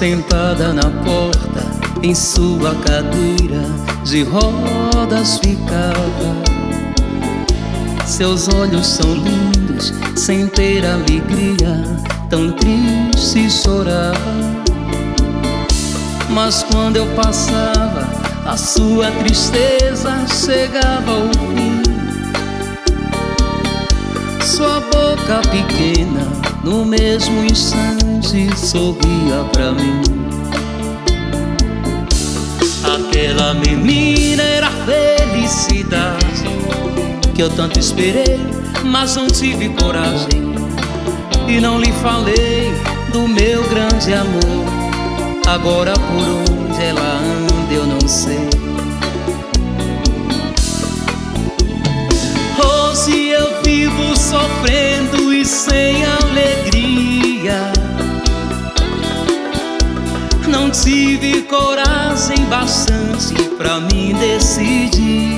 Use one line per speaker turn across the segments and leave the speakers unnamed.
sentada na porta, em sua cadeira de rodas ficava. Seus olhos são lindos, sem ter alegria, tão triste chorava. Mas quando eu passava, a sua tristeza chegava ao fim. Sua boca pequena, no mesmo instante, sorria pra mim. Aquela menina era a felicidade que eu tanto esperei, mas não tive coragem e não lhe falei do meu grande amor. Agora por onde ela anda eu não sei. Hoje eu vivo sofrendo e sem alegria. Não tive coragem bastante pra me decidir.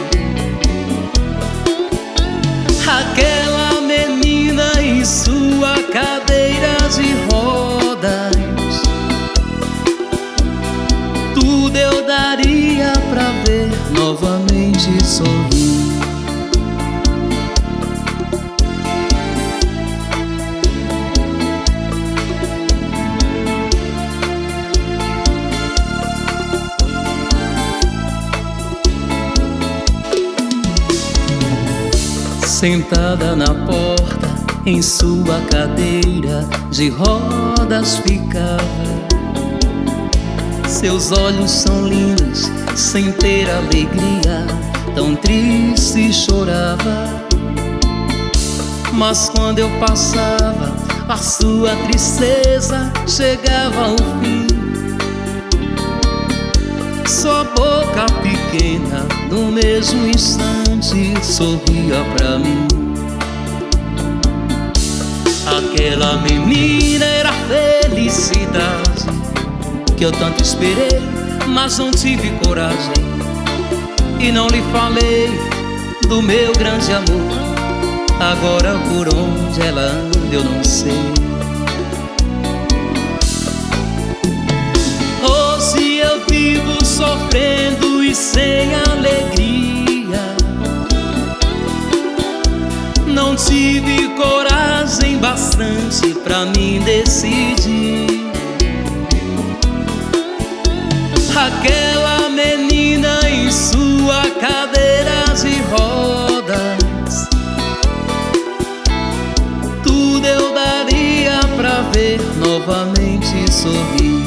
Aquela menina em sua cadeira de rodas, tudo eu daria pra ver novamente sorrir. Sentada na porta, em sua cadeira de rodas ficava. Seus olhos são lindos, sem ter alegria, tão triste chorava. Mas quando eu passava, a sua tristeza chegava ao fim. Sua boca pequena, no mesmo instante, sorria pra mim. Aquela menina era a felicidade que eu tanto esperei, mas não tive coragem e não lhe falei do meu grande amor. Agora por onde ela anda eu não sei. Hoje eu vivo sofrendo e sem alegria. Não tive coragem bastante pra me decidir. Aquela menina em sua cadeira de rodas, tudo eu daria pra ver novamente sorrir.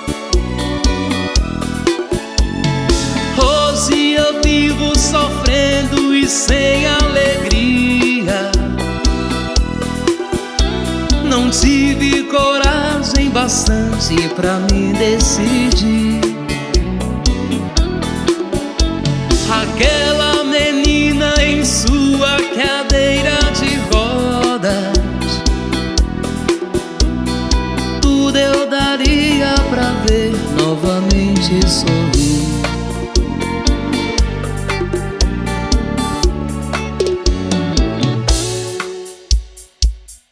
Hoje eu vivo sofrendo e sem alegria. Não tive coragem bastante pra me decidir. Aquela menina em sua cadeira de rodas, tudo eu daria pra ver novamente sorrir.